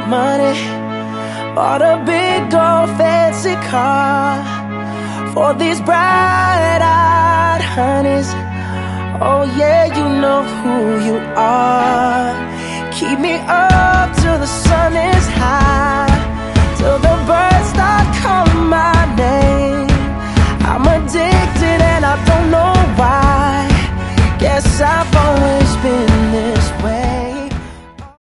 money, bought a big old fancy car for these bright-eyed honeys. Oh yeah, you know who you are. Keep me up till the sun is